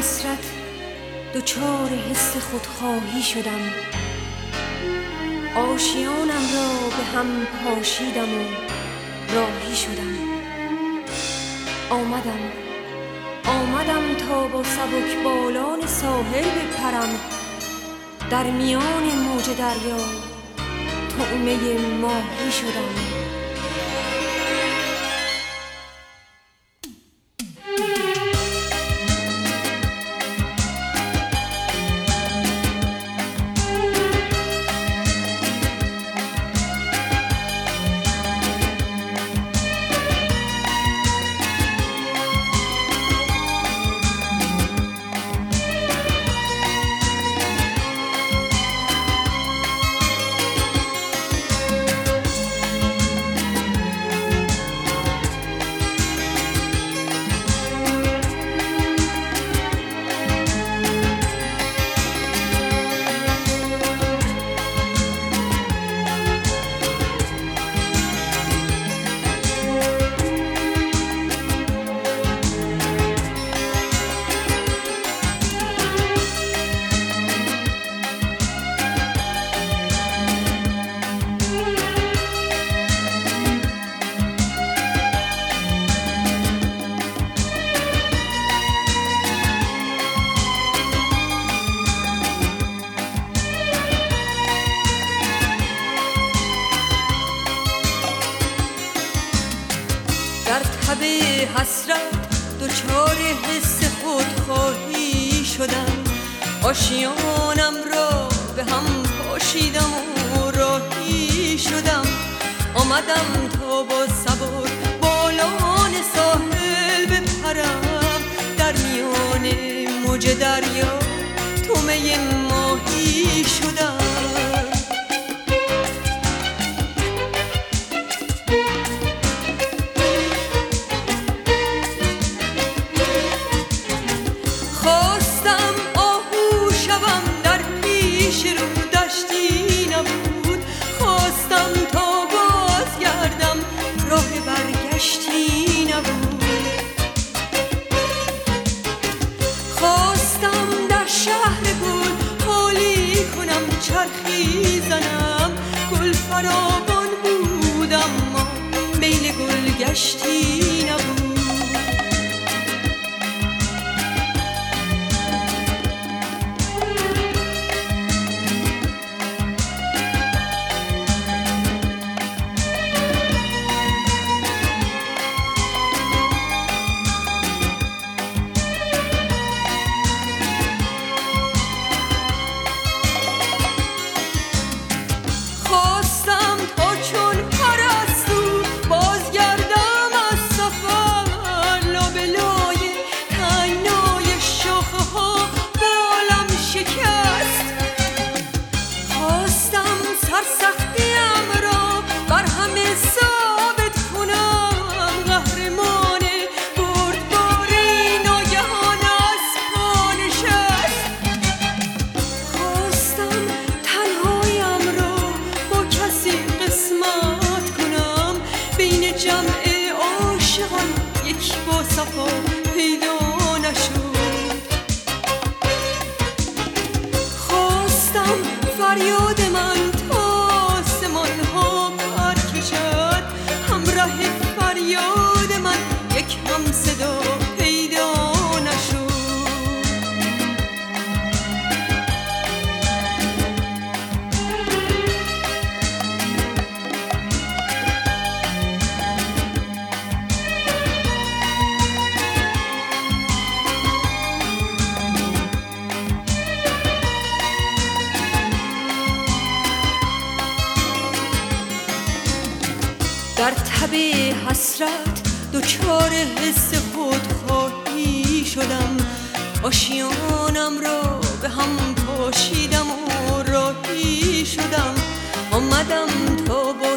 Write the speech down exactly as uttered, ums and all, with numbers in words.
حسرت دچار حس خودخواهی شدم. آشیانم را به هم پاشیدم و راهی شدم. آمدم آمدم تا با سبک بالان ساحل بپرم، در میان موج دریا طعمه ماهی شدم. در تب حسرت دچار حس خودخواهی شدم. آشیانم را به هم پاشیدم و راهی شدم. آمدم تا با سبک بالان ساحل بپرم، در میان موج دریا طعمه ماهی شدم. خواستم در شهر گل حالی کنم، چرخی زنم، گل فراوان بود اما میل گل گشتی نبود. جمع عاشقان یک با صفا پیدا نشد. خواستم فریاد من تا آسمان ها پر کشد، همراه فریاد من یک هم صدا پیدا نشد. در تب حسرت دچار حس خودخواهی شدم. آشیانم را به هم پاشیدم و راهی شدم. آمدم تا با